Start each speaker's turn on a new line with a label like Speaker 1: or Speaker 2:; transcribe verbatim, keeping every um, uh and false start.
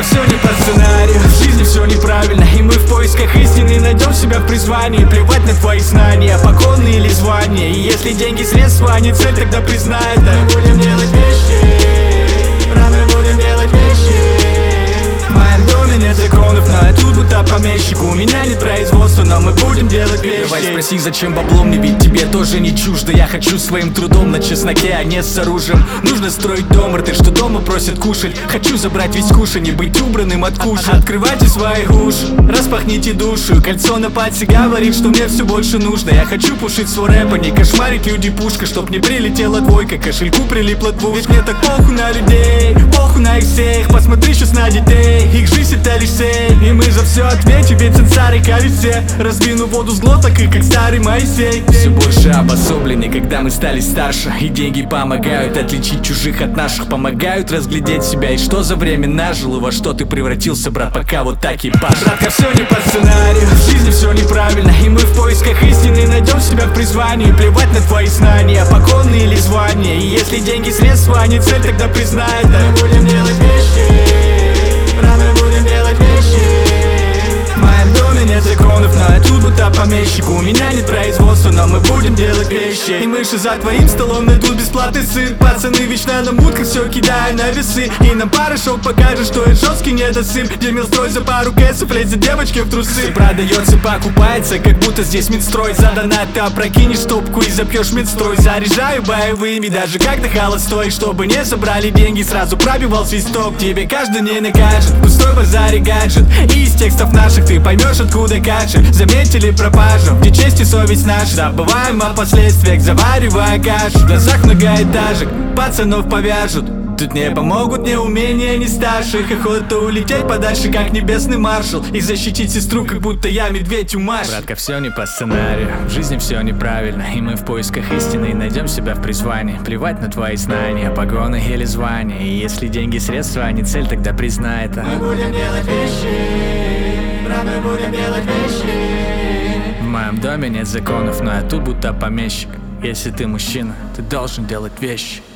Speaker 1: все не по сценарию, в жизни все неправильно, и мы в поисках истины найдем себя в призвании. Плевать на твои знания, погоны или звания. И если деньги средства, а не цель, тогда признай это. Мы будем делать вещи, правда, будем делать вещи. В моем доме нет законов, но я тут будто помещик. У меня нет производства, но мы будем делать вещи.
Speaker 2: Давай спроси, зачем бабло мне, ведь тебе тоже не чуждо. Я хочу своим трудом на чесноке, а не с оружием. Нужно строить дом, рты, что дома просят кушать. Хочу забрать весь кушанье, быть убранным от куши. Открывайте свои уши, распахните душу. Кольцо на пальце говорит, что мне все больше нужно. Я хочу пушить свой рэп, а не кошмарить люди пушка. Чтоб не прилетела двойка, кошельку прилипла двушка. Ведь мне так похуй на людей, похуй на их всех. Посмотри сейчас на детей, их жизнь это лишь цель. И мы за все ответим, ведь сенсары все. Раздвину воду с глоток и как старый Моисей. Все больше обособлены, когда мы стали старше. И деньги помогают отличить чужих от наших. Помогают разглядеть себя и что за время нажил. И во что ты превратился, брат, пока вот так и паш.
Speaker 1: Братка, все не по сценарию, в жизни все неправильно, и мы в поисках истины найдем себя в призвании. Плевать на твои знания, погоны или звания. И если деньги средства, а не цель, тогда признай это. Мы будем делать вещи, правда, будем делать вещи. В моем доме нет законов, но я тут будто помещик. У меня нет производства, но мы будем делать вещи. И мыши за твоим столом найдут бесплатный сыр. Пацаны вечно на мутках, все кидая на весы. И нам пара шоу покажет, что это жесткий недосып. Где милстрой за пару кэсов, лезет девочки в трусы. Продается, покупается, как будто здесь Минстрой. За донат ты опрокинешь стопку и запьешь Минстрой. Заряжаю боевыми, даже когда холостой. Чтобы не собрали деньги, сразу пробивал свисток. Тебе каждый не накажет, пустой базаре гаджет. И из текстов наших ты поймешь, откуда каша. Заметили пропажу, где честь и совесть наша. Забываем о последствиях, заваривая кашу. В глазах многоэтажек, пацанов повяжут. Тут не помогут ни умения, ни старших. Охота улететь подальше, как небесный маршал. И защитить сестру, как будто я медведь у Маши.
Speaker 2: Братка, все не по сценарию, в жизни все неправильно, и мы в поисках истины найдем себя в призвании. Плевать на твои знания, погоны или звания. И если деньги средства, а не цель, тогда признай это.
Speaker 1: Мы будем делать вещи, правда, будем делать вещи.
Speaker 2: В моем доме нет законов, но я тут будто помещик. Если ты мужчина, ты должен делать вещи.